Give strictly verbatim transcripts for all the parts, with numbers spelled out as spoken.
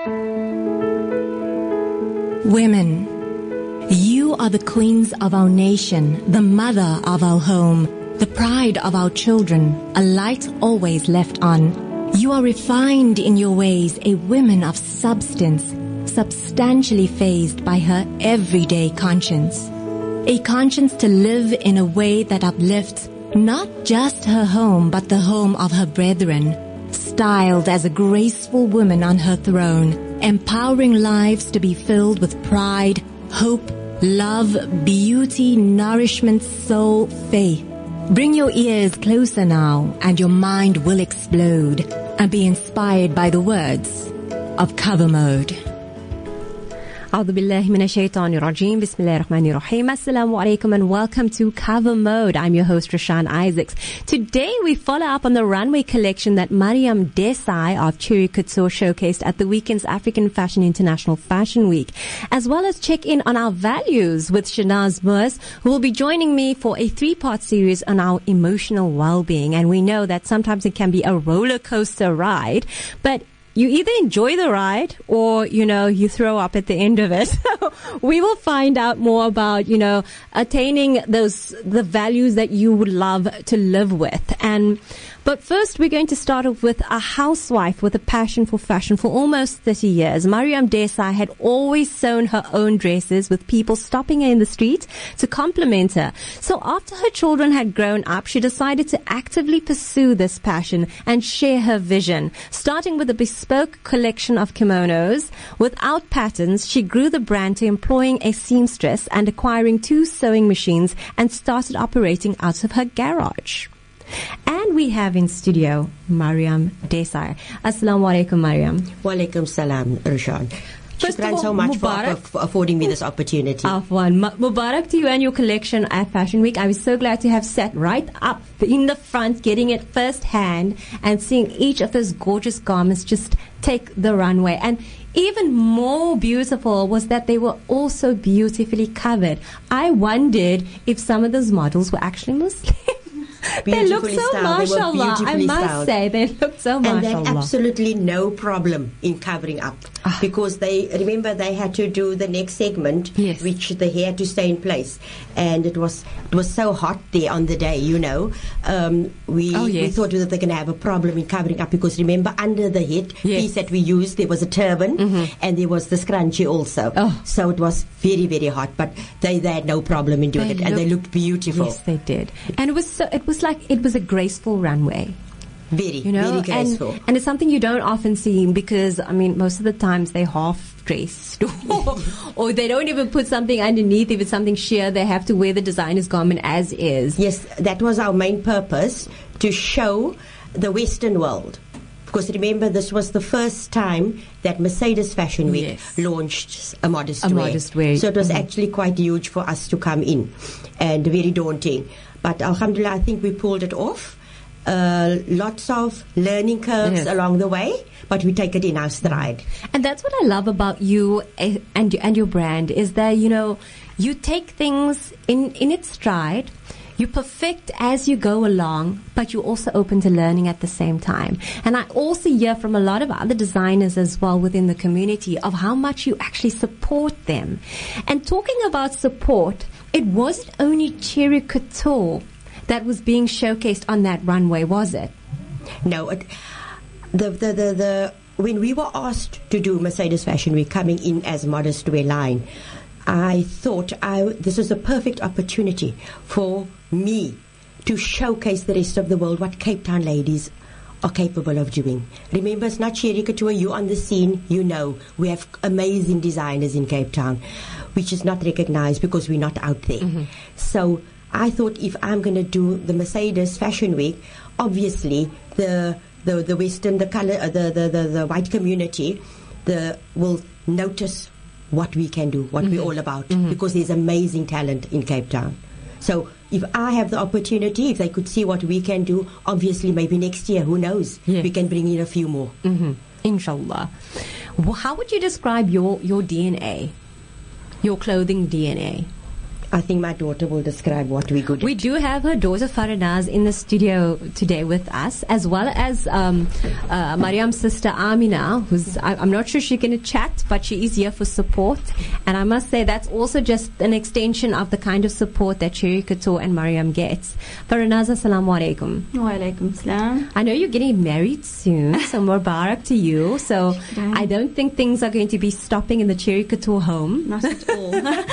Women, you are the queens of our nation, the mother of our home, the pride of our children, a light always left on. You are refined in your ways, a woman of substance, substantially phased by her everyday conscience. A conscience to live in a way that uplifts not just her home, but the home of her brethren. Styled as a graceful woman on her throne, empowering lives to be filled with pride, hope, love, beauty, nourishment, soul, faith. Bring your ears closer now, and your mind will explode and be inspired by the words of Cover Mode. أعوذ بالله من الشيطان الرجيم بسم الله الرحمن الرحيم Assalamu alaikum and welcome to Cover Mode. I'm your host Rashan Isaacs. Today we follow up on the runway collection that Mariam Desai of Cherry Couture showcased at the weekend's African Fashion International Fashion Week, as well as check in on our values with Shanaz Moers, who will be joining me for a three-part series on our emotional well-being. And we know that sometimes it can be a roller coaster ride, but you either enjoy the ride or, you know, you throw up at the end of it. So we will find out more about, you know, attaining those, the values that you would love to live with. And, but first we're going to start off with a housewife with a passion for fashion for almost thirty years. Mariam Desai had always sewn her own dresses, with people stopping her in the street to compliment her. So after her children had grown up, she decided to actively pursue this passion and share her vision. Starting with a bespoke collection of kimonos without patterns, she grew the brand to employing a seamstress and acquiring two sewing machines and started operating out of her garage. And we have in studio Mariam Desai. Assalamu alaikum, Mariam. Wa alaikum salam, Rashan. First Shukran of all, so much Mubarak. for, for affording me this opportunity. Afwan. Mubarak to you and your collection at Fashion Week. I was so glad to have sat right up in the front, getting it firsthand and seeing each of those gorgeous garments just take the runway. And even more beautiful was that they were also beautifully covered. I wondered if some of those models were actually Muslim. They look so mashallah, I must styled. say, they look so mashallah. And they had absolutely no problem in covering up. Ah. Because they, remember, they had to do the next segment, yes. which the hair had to stay in place. And it was it was so hot there on the day, you know. Um, we, oh, yes. we thought that they're going to have a problem in covering up, because remember, under the head yes. piece that we used, there was a turban, mm-hmm. and there was the scrunchie also. Oh. So it was very, very hot. But they, they had no problem in doing they it. looked, and they looked beautiful. Yes, they did. And it was so, it was like, it was a graceful runway. Very, you know, very graceful. And, and it's something you don't often see, because, I mean, most of the times they're half-dressed or, or they don't even put something underneath. If it's something sheer, they have to wear the designer's garment as is. Yes, that was our main purpose, to show the Western world. Because remember, this was the first time that Mercedes Fashion Week yes. launched a modest a wear. modest wear. So it was mm-hmm. actually quite huge for us to come in, and very daunting. But alhamdulillah, I think we pulled it off. Uh, lots of learning curves yes. along the way, but we take it in our stride. And that's what I love about you and and your brand, is that, you know, you take things in, in its stride, you perfect as you go along, but you're also open to learning at the same time. And I also hear from a lot of other designers as well within the community of how much you actually support them. And talking about support, it wasn't only Cherry Couture that was being showcased on that runway, was it? No, it, the, the the the when we were asked to do Mercedes Fashion Week, coming in as modest wear line, I thought I this was a perfect opportunity for me to showcase the rest of the world what Cape Town ladies are capable of doing. Remember, it's not Cherry Couture. You on the scene, you know we have amazing designers in Cape Town, which is not recognized because we're not out there. Mm-hmm. So I thought, if I'm going to do the Mercedes Fashion Week, obviously the the, the Western, the color, uh, the, the, the the white community, the will notice what we can do, what mm-hmm. we're all about, mm-hmm. because there's amazing talent in Cape Town. So if I have the opportunity, if they could see what we can do, obviously maybe next year, who knows, yes. we can bring in a few more. Mm-hmm. Inshallah. Well, how would you describe your, your D N A, your clothing D N A? I think my daughter will describe what we're good at. We do have her daughter Farinaz in the studio today with us, as well as um, uh, Mariam's sister Amina, who's, I, I'm not sure she's going to chat, but she is here for support. And I must say that's also just an extension of the kind of support that Cherry Couture and Mariam gets. Farinaz, assalamu alaikum. Wa alaikum salam. I know you're getting married soon, so mubarak to you. So I don't think things are going to be stopping in the Cherry Couture home. Not at all.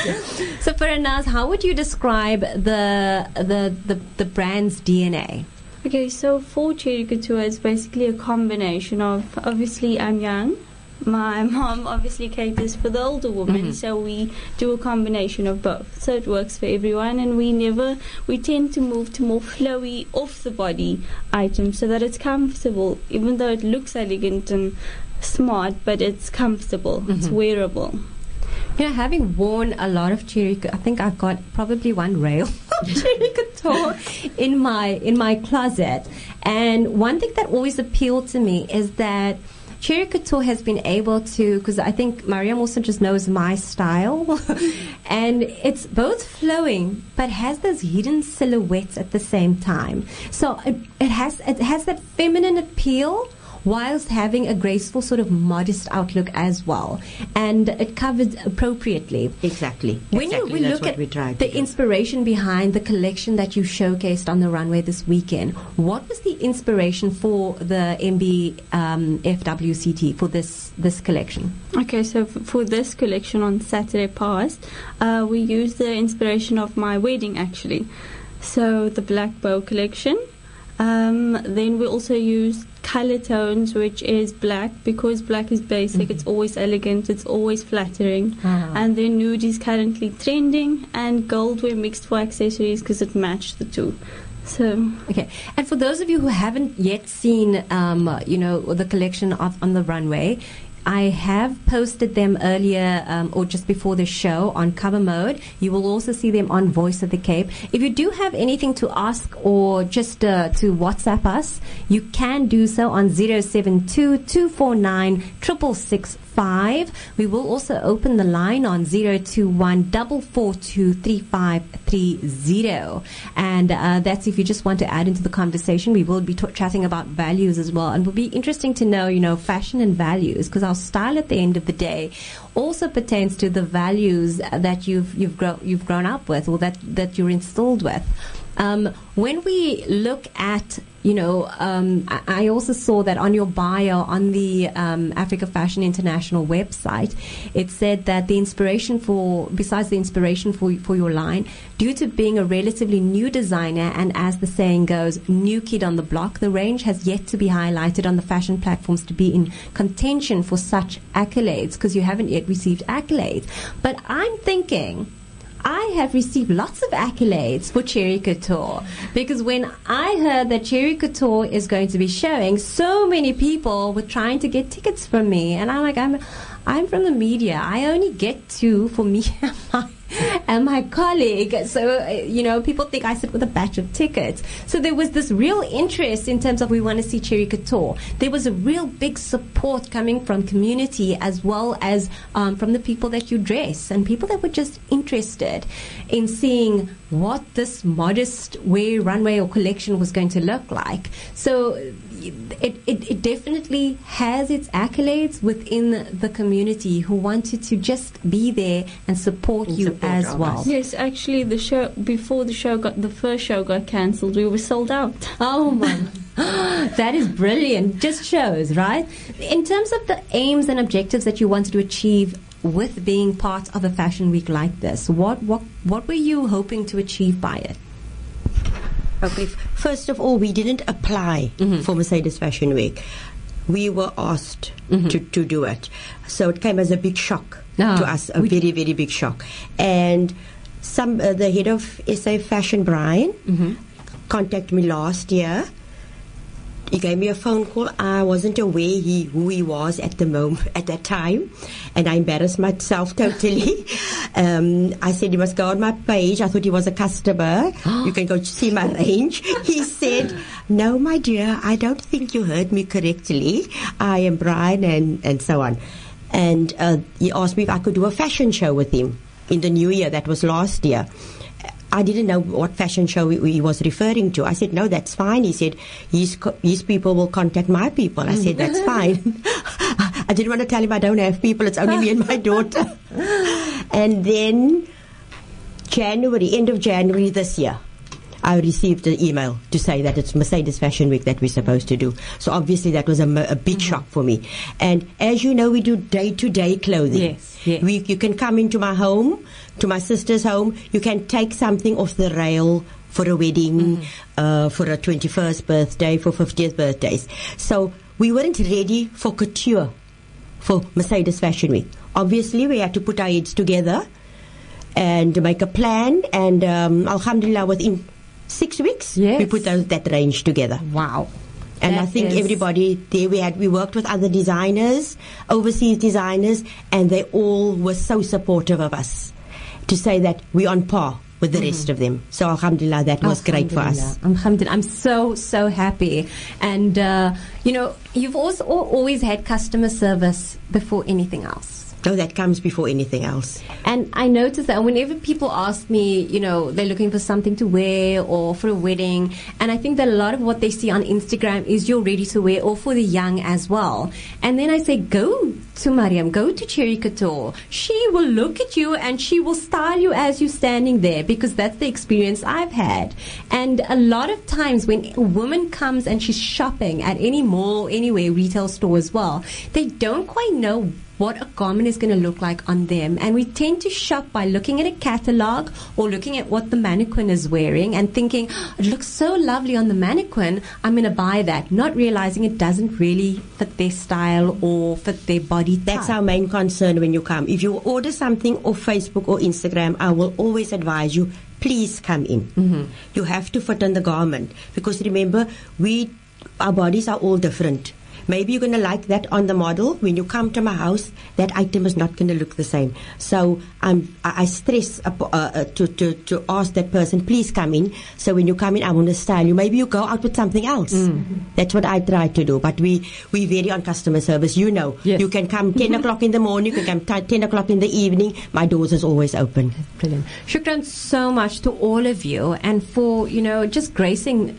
So Farinaz, how would you describe the, the the the brand's D N A? Okay, so for Cherry Couture, it's basically a combination of, obviously I'm young. My mom obviously caters for the older women, mm-hmm. so we do a combination of both. So it works for everyone, and we never, we tend to move to more flowy, off the body items so that it's comfortable, even though it looks elegant and smart, but it's comfortable, mm-hmm. it's wearable. You know, having worn a lot of Cherry, I think I've got probably one rail of Cherry Couture in my in my closet. And one thing that always appealed to me is that Cherry Couture has been able to, because I think Mariam also just knows my style, and it's both flowing but has those hidden silhouettes at the same time. So it, it has it has that feminine appeal, whilst having a graceful sort of modest outlook as well, and it covered appropriately. Exactly. When exactly. you we That's look what we at the do. inspiration behind the collection that you showcased on the runway this weekend, what was the inspiration for the M B um, F W C T for this this collection? Okay, so f- for this collection on Saturday past, uh, we used the inspiration of my wedding actually. So the Black Bow collection. Um, then we also used color tones, which is black, because black is basic, mm-hmm. it's always elegant, it's always flattering. Uh-huh. And then nude is currently trending, and gold we mixed for accessories because it matched the two. So okay, and for those of you who haven't yet seen, um, you know, the collection of, on the runway, I have posted them earlier um, or just before the show on Cover Mode. You will also see them on Voice of the Cape. If you do have anything to ask or just uh, to WhatsApp us, you can do so on zero seven two, two four nine, six six six five. We will also open the line on zero two one, four four two, three five three zero. And uh, that's if you just want to add into the conversation. We will be t- chatting about values as well. And it will be interesting to know, you know, fashion and values, because our style at the end of the day also pertains to the values that you've you've grown you've grown up with, or that, that you're instilled with. Um, when we look at, you know, um, I, I also saw that on your bio on the um, Africa Fashion International website, it said that the inspiration for, besides the inspiration for for your line, due to being a relatively new designer and, as the saying goes, new kid on the block, the range has yet to be highlighted on the fashion platforms to be in contention for such accolades, because you haven't yet received accolades. But I'm thinking, I have received lots of accolades for Cherry Couture, because when I heard that Cherry Couture is going to be showing, so many people were trying to get tickets from me, and I'm like, I'm, I'm from the media. I only get two for me and my, and my colleague. So, you know, people think I sit with a batch of tickets. So there was this real interest in terms of we want to see Cherry Couture. There was a real big support coming from community, as well as um, from the people that you dress, and people that were just interested in seeing what this modest wear runway or collection was going to look like. So it, it, it definitely has its accolades within the community who wanted to just be there and support and you support as well. Us. Yes, actually, the show before the show got the first show got cancelled, we were sold out. Oh my! That is brilliant. Just shows, right? In terms of the aims and objectives that you wanted to achieve with being part of a fashion week like this, what what what were you hoping to achieve by it? Okay, first of all, we didn't apply mm-hmm. for Mercedes Fashion Week. We were asked mm-hmm. to, to do it. So it came as a big shock oh, to us, a very, very big shock. And some uh, the head of S A Fashion, Brian, mm-hmm. contacted me last year. He gave me a phone call. I wasn't aware he who he was at the moment at that time, and I embarrassed myself totally. um, I said, you must go on my page. I thought he was a customer. You can go see my range. He said, no, my dear, I don't think you heard me correctly. I am Brian, and, and so on. And uh, he asked me if I could do a fashion show with him in the new year. That was last year. I didn't know what fashion show he was referring to. I said, no, that's fine. He said, his, his people will contact my people. I said, that's fine. I didn't want to tell him I don't have people. It's only me and my daughter. And then January, end of January this year, I received an email to say that it's Mercedes Fashion Week that we're supposed to do. So obviously that was a, a big mm-hmm. shock for me. And as you know, we do day-to-day clothing. Yes, yes. We, you can come into my home, to my sister's home. You can take something off the rail for a wedding, mm-hmm. uh, for a twenty-first birthday, for fiftieth birthdays. So we weren't ready for couture for Mercedes Fashion Week. Obviously, we had to put our heads together and make a plan. And um, alhamdulillah, within six weeks, yes. we put those, that range together. Wow. And that I think is... everybody there, we had, we worked with other designers, overseas designers, and they all were so supportive of us to say that we're on par with the mm-hmm. rest of them. So alhamdulillah, that was great for us. Alhamdulillah. I'm so, so happy. And, uh, you know, you've also always had customer service before anything else. No, that comes before anything else. And I noticed that whenever people ask me, you know, they're looking for something to wear or for a wedding, and I think that a lot of what they see on Instagram is you're ready to wear, or for the young as well. And then I say, go to Mariam, go to Cherry Couture. She will look at you and she will style you as you're standing there, because that's the experience I've had. And a lot of times when a woman comes and she's shopping at any mall, anywhere, retail store as well, they don't quite know what a garment is going to look like on them. And we tend to shop by looking at a catalog or looking at what the mannequin is wearing and thinking, oh, it looks so lovely on the mannequin, I'm going to buy that, not realizing it doesn't really fit their style or fit their body type. That's our main concern when you come. If you order something off Facebook or Instagram, I will always advise you, please come in. Mm-hmm. You have to fit on the garment, because remember, we our bodies are all different. Maybe you're going to like that on the model. When you come to my house, that item is not going to look the same. So um, I, I stress uh, uh, to, to, to ask that person, please come in. So when you come in, I want to style you. Maybe you go out with something else. Mm-hmm. That's what I try to do. But we, we vary on customer service. You know, yes. You can come ten o'clock in the morning, you can come ten o'clock in the evening. My doors is always open. Brilliant. Shukran so much to all of you, and for, you know, just gracing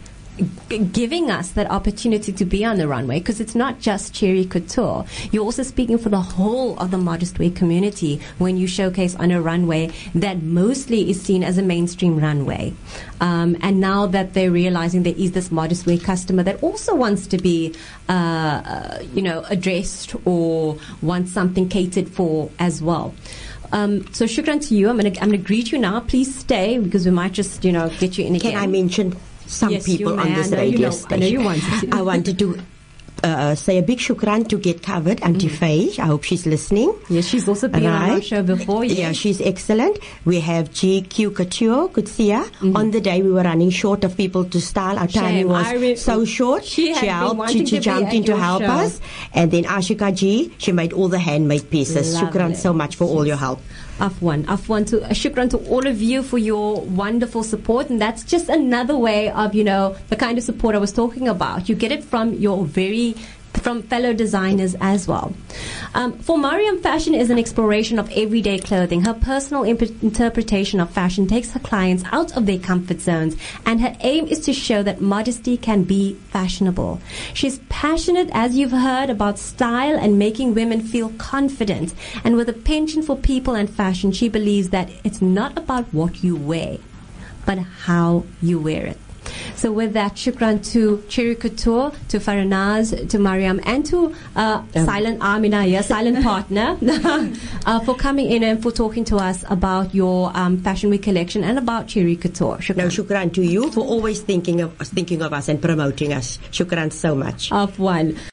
giving us that opportunity to be on the runway, because it's not just Cherry Couture. You're also speaking for the whole of the modest wear community when you showcase on a runway that mostly is seen as a mainstream runway. Um, and now that they're realizing there is this modest wear customer that also wants to be, uh, uh, you know, addressed or wants something catered for as well. Um, so shukran to you. I'm going to I'm going to greet you now. Please stay, because we might just, you know, get you in again. Can I mention some yes, people on this radio you know, station? I know you wanted to. I wanted to uh, say a big shukran to Get Covered, Auntie mm. Faye. I hope she's listening. Yes, she's also been right. on our show before. Yes. Yeah, she's excellent. We have G Q Couture, Kutsia. Mm-hmm. On the day we were running short of people to style, our timing was re- so short. She, she helped. She, she jumped in to help show. us. And then Ashika G, she made all the handmade pieces. Lovely. Shukran so much for all your help. Afwan, Afwan to uh, shukran to all of you for your wonderful support, and that's just another way of, you know, the kind of support I was talking about. You get it from your very from fellow designers as well. Um, for Mariam, fashion is an exploration of everyday clothing. Her personal imp- interpretation of fashion takes her clients out of their comfort zones, and her aim is to show that modesty can be fashionable. She's passionate, as you've heard, about style and making women feel confident. And with a penchant for people and fashion, she believes that it's not about what you wear, but how you wear it. So with that, shukran to Cherry Couture, to Faranaz, to Mariam, and to uh, um. Silent Amina, yeah, silent partner, uh, for coming in and for talking to us about your um, Fashion Week collection and about Cherry Couture. Shukran. No, shukran to you for always thinking of thinking of us and promoting us. Shukran so much. Of one.